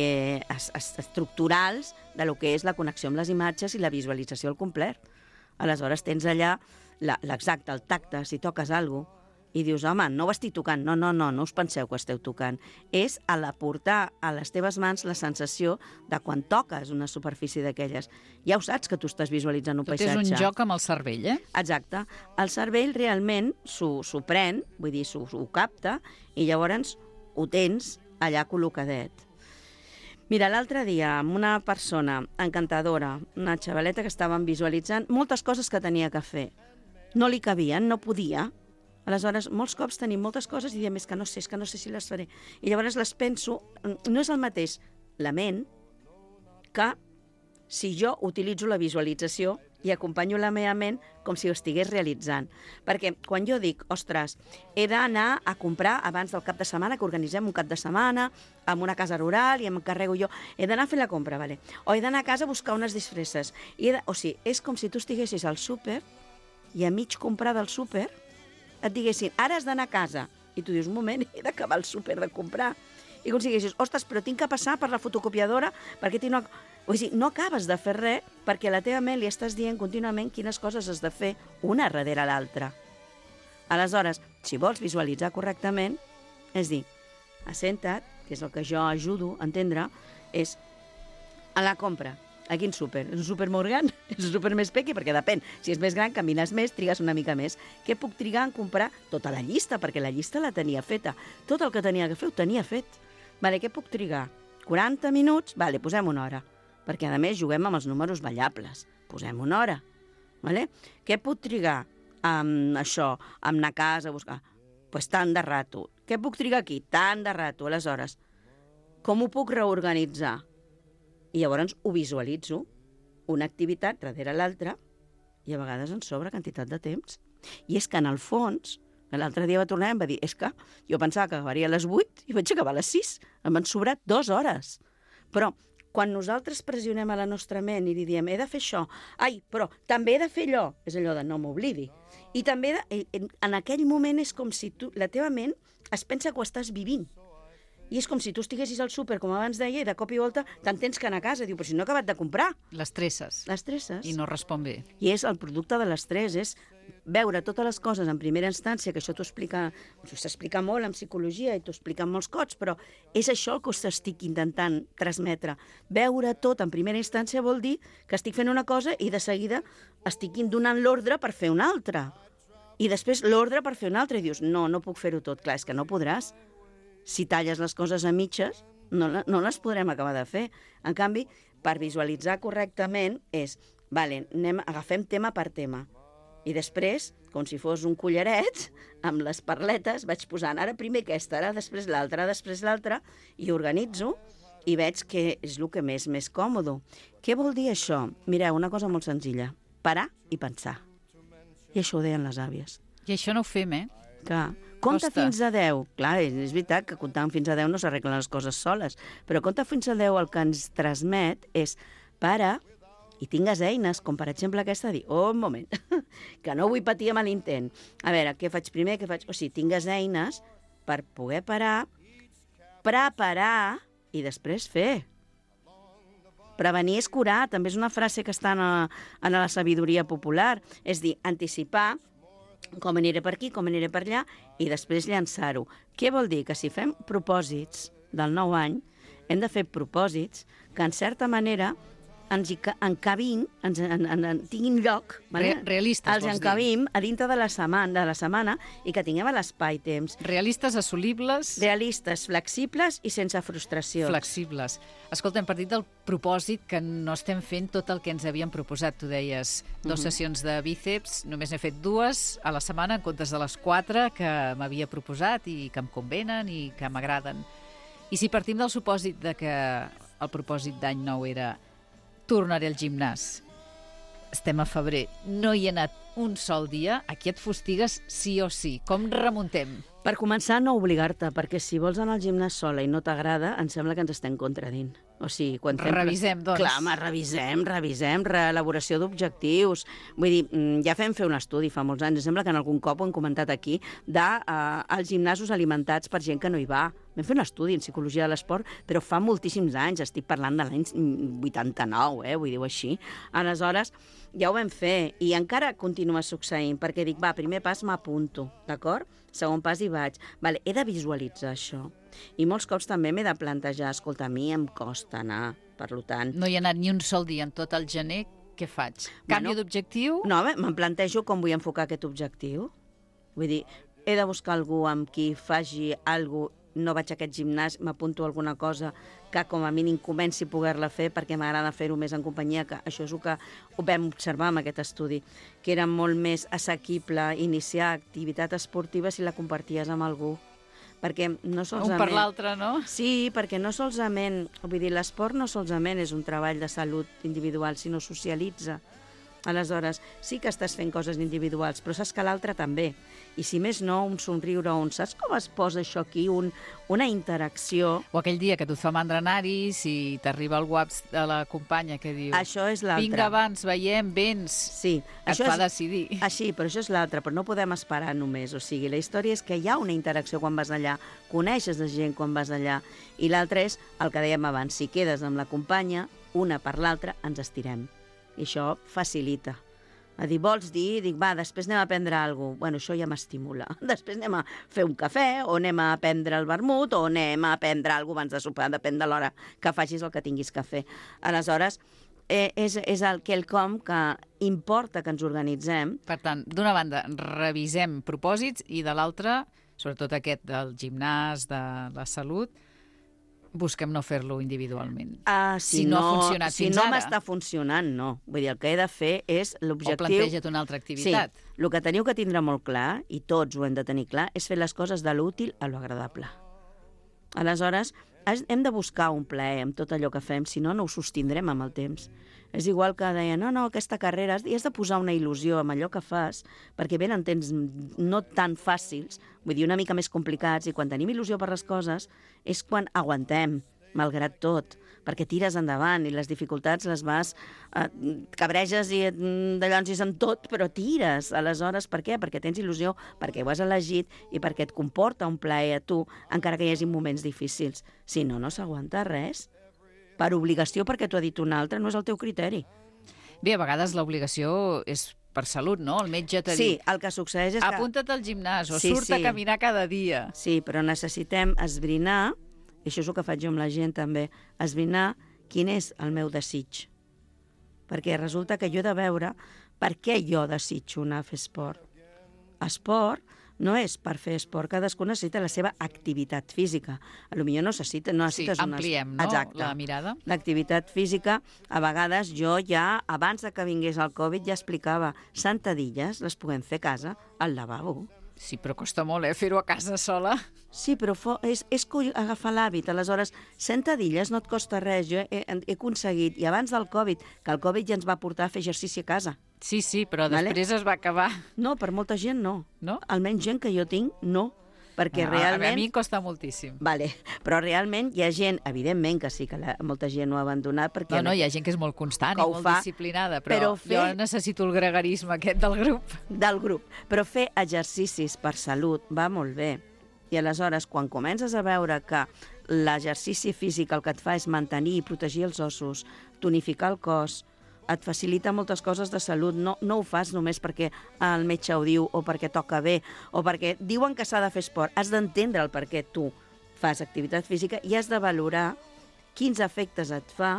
estructurals de lo que és la connexió amb les imatges i la visualització al complet. Aleshores tens allà l'exacte, el tacte, si toques alguna cosa, i dius, home, no ho estic tocant. No us penseu que ho esteu tocant. És a l'aportar a les teves mans la sensació de quan toques una superfície d'aquelles. Ja ho saps que tu estàs visualitzant un paisatge. Tot és un joc amb el cervell, eh? Exacte. El cervell realment s'ho pren, vull dir, s'ho capta, i llavors ho tens allà col·locadet. Mira, l'altre dia, amb una persona encantadora, una xavaleta que estàvem visualitzant moltes coses que tenia que fer. No li cabien, no podia. Aleshores, molts cops tenim moltes coses i diem, és que no sé si les faré. I llavors les penso, no és el mateix la ment que si jo utilitzo la visualització i acompanyo la meva ment com si ho estigués realitzant. Perquè quan jo dic, ostres, he d'anar a comprar abans del cap de setmana, que organitzem un cap de setmana amb una casa rural i em encarrego jo, he d'anar a fer la compra, vale? O he d'anar a casa a buscar unes disfresses. O sigui, és com si tu estiguessis al súper i a mig comprar del súper et diguessin, ara has d'anar a casa. I tu dius, un moment, he d'acabar el súper de comprar. I com si diguessis, ostres, però tinc que passar per la fotocopiadora perquè tinc una... O sigui, no acabes de fer res perquè a la teva ment li estàs dient contínuament quines coses has de fer una darrere l'altra. Aleshores, si vols visualitzar correctament, és dir, assenta't, que és el que jo ajudo a entendre, és a la compra. A quin súper? És un súper molt gran? És un súper més pequi? Perquè depèn. Si és més gran, camines més, trigues una mica més. Què puc trigar en comprar? Tota la llista, perquè la llista la tenia feta. Tot el que tenia que fer ho tenia fet. Vale, què puc trigar? 40 minuts? Vale, posem una hora. Perquè, a més, juguem amb els números ballables. Posem una hora. Vale? Què puc trigar amb això, amb anar a casa a buscar? Pues tant de rato. Què puc trigar aquí? Tant de rato. Aleshores, com ho puc reorganitzar? I llavors ho visualitzo, una activitat darrere l'altra, i a vegades ens sobra quantitat de temps. I és que, en el fons, l'altre dia va tornar i em va dir, és que jo pensava que acabaria a les 8 i vaig acabar a les 6. Em van sobrar 2 hores. Però quan nosaltres pressionem a la nostra ment i li diem, he de fer això, ai, però també he de fer allò, és allò de no m'oblidi. I també en aquell moment és com si la teva ment es pensa que ho estàs vivint. I és com si tu estiguessis al súper, com abans deia, i de cop i volta te'n tens que anar a casa. Diu, però si no he acabat de comprar. L'estresses. L'estresses. I no respon bé. I és el producte de l'estrès, és veure totes les coses en primera instància, que això s'explica molt en psicologia i t'ho explica en molts cops, però és això el que us estic intentant transmetre. Veure tot en primera instància vol dir que estic fent una cosa i de seguida estic donant l'ordre per fer una altra. I després l'ordre per fer una altra. I dius, no puc fer-ho tot. Clar, és que no podràs. Si talles les coses a mitges, no les podrem acabar de fer. En canvi, per visualitzar correctament és, vale, agafem tema per tema. I després, com si fos un collaret, amb les perletes, vaig posant ara primer aquesta, ara després l'altra, i organitzo i veig que és el que més còmode. Què vol dir això? Mireu, una cosa molt senzilla. Parar i pensar. I això ho deien les àvies. I això no ho fem, eh? Que compta fins a 10. Clar, és veritat que comptant fins a 10 no s'arreglen les coses soles, però compta fins a 10 el que ens transmet és para i tingues eines, com per exemple aquesta de dir, un moment, que no vull patir amb l'intent. A veure, què faig primer, què faig... O sigui, tingues eines per poder parar, preparar i després fer. Prevenir és curar, també és una frase que està en la sabidoria popular, és dir, anticipar com aniré per aquí, com aniré per allà, i després llançar-ho. Què vol dir? Que si fem propòsits del nou any, hem de fer propòsits que, en certa manera, ens encabim, tinguin lloc, vale? Realistes, els vols dir? encabim a dintre de la setmana i que tinguem l'espai-temps. Realistes, assolibles, Realistes, flexibles i sense frustració. flexibles. Escolta, hem partit del propòsit que no estem fent tot el que ens havíem proposat. Tu deies, 2 sessions de bíceps, només n'he fet 2 a la setmana en comptes de les 4 que m'havia proposat i que em convenen i que m'agraden. I si partim del supòsit de que el propòsit d'any nou era tornaré al gimnàs, estem a febrer, no hi he anat un sol dia, aquí et fustigues sí o sí. Com remuntem? Per començar, no obligar-te, perquè si vols anar al gimnàs sola i no t'agrada, em sembla que ens estem contradint. O sigui, quan fem... Revisem, doncs. Clar, home, revisem, reelaboració d'objectius. Vull dir, ja fer un estudi fa molts anys, em sembla que en algun cop ho hem comentat aquí, dels gimnasos alimentats per gent que no hi va. Vam fer un estudi en psicologia de l'esport, però fa moltíssims anys, estic parlant de l'any 89, vull dir-ho així. Aleshores, ja ho vam fer, i encara continua succeint, perquè dic, va, primer pas m'apunto, d'acord? Segon pas hi vaig. Vale, he de visualitzar això. I molts cops també m'he de plantejar, escolta, a mi em costa anar, per tant... No hi he anat ni un sol dia en tot el gener, què faig? Canvio d'objectiu? No, me'n plantejo com vull enfocar aquest objectiu. Vull dir, he de buscar algú amb qui faci alguna cosa, no vaig a aquest gimnàs, m'apunto a alguna cosa que com a mínim comenci a poder-la fer perquè m'agrada fer-ho més en companyia, que això és el que ho vam observar amb aquest estudi, que era molt més assequible iniciar activitat esportiva si la comparties amb algú. Perquè no solament... Un per l'altre, no? Sí, perquè no solament... Vull dir, l'esport no solament és un treball de salut individual, sinó socialitza. Aleshores, sí que estàs fent coses individuals, però saps que l'altre també. I si més no, un somriure, saps com es posa això aquí? Una interacció... O aquell dia que tu et fa mandra anar-hi, si t'arriba el WhatsApp de la companya que diu... Això és l'altre. Vinga, abans, veiem, vens. Sí. Et fa decidir. Així, però això és l'altre, però no podem esperar només. O sigui, la història és que hi ha una interacció quan vas allà, coneixes la gent quan vas allà, i l'altre és el que dèiem abans, si quedes amb la companya, una per l'altra, ens estirem. I això facilita. A dir, vols dir? Dic, va, després anem a prendre alguna cosa. Bueno, això ja m'estimula. Després anem a fer un cafè, o anem a prendre el vermut, o anem a prendre alguna cosa abans de sopar, depèn de l'hora que facis el que tinguis que fer. Aleshores, és el quelcom que importa que ens organitzem. Per tant, d'una banda, revisem propòsits, i de l'altra, sobretot aquest del gimnàs, de la salut, busquem no fer-lo individualment. Si no ha funcionat fins ara. Si no m'està funcionant, no. Vull dir, el que he de fer és l'objectiu... O planteja't una altra activitat. Sí, el que teniu que tindre molt clar, i tots ho hem de tenir clar, és fer les coses de l'útil a l'agradable. Aleshores, hem de buscar un plaer amb tot allò que fem, si no, no ho sostindrem amb el temps. És igual que deia, no, aquesta carrera, has de posar una il·lusió amb allò que fas, perquè venen temps no tan fàcils, vull dir, una mica més complicats, i quan tenim il·lusió per les coses és quan aguantem, malgrat tot, perquè tires endavant i les dificultats les vas, cabreges i de llancis en tot, però tires. Aleshores, per què? Perquè tens il·lusió, perquè ho has elegit i perquè et comporta un plaer a tu, encara que hi hagi moments difícils. Si no, no s'aguanta res. Per obligació, perquè t'ho ha dit un altre, no és el teu criteri. Bé, a vegades l'obligació és per salut, no? El metge t'ha dit... Sí, el que succeeix és que... Apunta't al gimnàs o surt a caminar cada dia. Sí, però necessitem esbrinar, i això és el que faig jo amb la gent també, esbrinar quin és el meu desig. Perquè resulta que jo he de veure per què jo desitjo anar a fer esport. Esport no és per fer esport, cadascú necessita la seva activitat física. Potser no necessites ampliem, no? Exacte. La mirada. L'activitat física, a vegades jo ja, abans de que vingués el Covid, ja explicava, sentadilles les podem fer a casa, al lavabo. Sí, però costa molt, fer-ho a casa sola. Sí, però és agafar l'hàbit. Aleshores, sentadilles no et costa res. Jo he aconseguit, i abans del Covid, que el Covid ja ens va portar a fer exercici a casa. Sí, però després es va acabar. No, per molta gent no. No? Almenys gent que jo tinc, no. Perquè realment... A mi em costa moltíssim. Vale. Però realment hi ha gent, evidentment que sí, que molta gent ho ha abandonat. Perquè No, hi ha gent que és molt constant i molt disciplinada, però jo necessito el gregarisme aquest del grup. Del grup. Però fer exercicis per salut va molt bé. I aleshores, quan comences a veure que l'exercici físic el que et fa és mantenir i protegir els ossos, tonificar el cos, et facilita moltes coses de salut, no ho fas només perquè el metge ho diu o perquè toca bé o perquè diuen que s'ha de fer esport. Has d'entendre el per què tu fas activitat física i has de valorar quins efectes et fa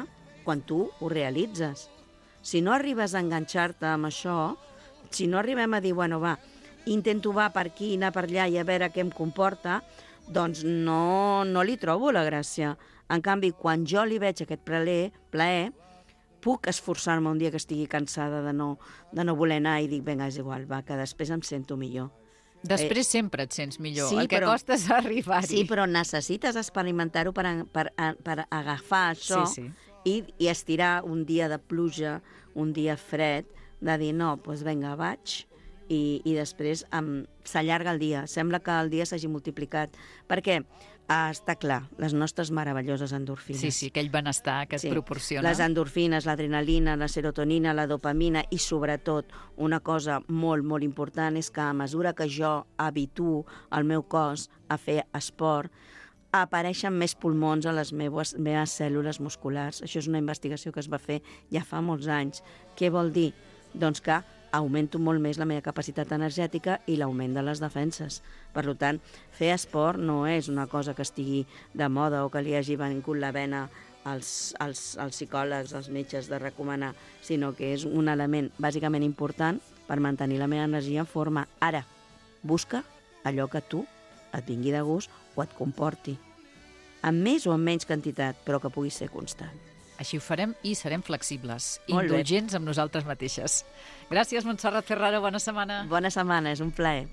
quan tu ho realitzes. Si no arribes a enganxar-te amb això, si no arribem a dir, bueno, va, intento va per aquí, anar per allà i a veure què em comporta, doncs no li trobo la gràcia. En canvi, quan jo li veig aquest plaer, puc esforçar-me un dia que estigui cansada de no voler anar i dic, vinga, és igual, va, que després em sento millor. Després sempre et sents millor. Sí, el que costa és arribar-hi. Sí, però necessites experimentar-ho per agafar això i estirar un dia de pluja, un dia fred, de dir, no, doncs vinga, vaig, i després s'allarga el dia. Sembla que el dia s'hagi multiplicat. Perquè està clar, les nostres meravelloses endorfines. Sí, aquell benestar que et proporciona. Les endorfines, l'adrenalina, la serotonina, la dopamina i, sobretot, una cosa molt, molt important és que a mesura que jo habituo el meu cos a fer esport, apareixen més pulmons a les meves cèl·lules musculars. Això és una investigació que es va fer ja fa molts anys. Què vol dir? Doncs que augmento molt més la meva capacitat energètica i l'augment de les defenses. Per tant, fer esport no és una cosa que estigui de moda o que li hagi vingut la vena als psicòlegs, als metges de recomanar, sinó que és un element bàsicament important per mantenir la meva energia en forma. Ara, busca allò que tu et vingui de gust o et comporti, amb més o amb menys quantitat, però que pugui ser constant. Així ho farem i serem flexibles, Molt bé. indulgents amb nosaltres mateixes. Gràcies, Montserrat Ferraro, bona setmana. Bona setmana, és un plaer.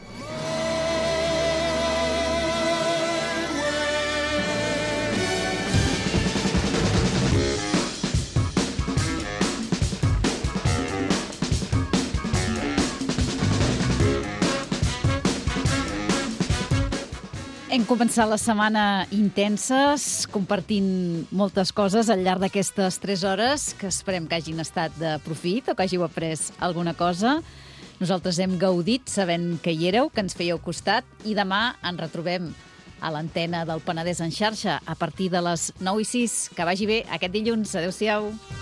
Hem començat la setmana intenses, compartint moltes coses al llarg d'aquestes 3 hores, que esperem que hagin estat de profit o que hàgiu après alguna cosa. Nosaltres hem gaudit sabent que hi éreu, que ens fèieu costat, i demà ens retrobem a l'antena del Penedès en xarxa a partir de les 9:06. Que vagi bé aquest dilluns. Adéu-siau.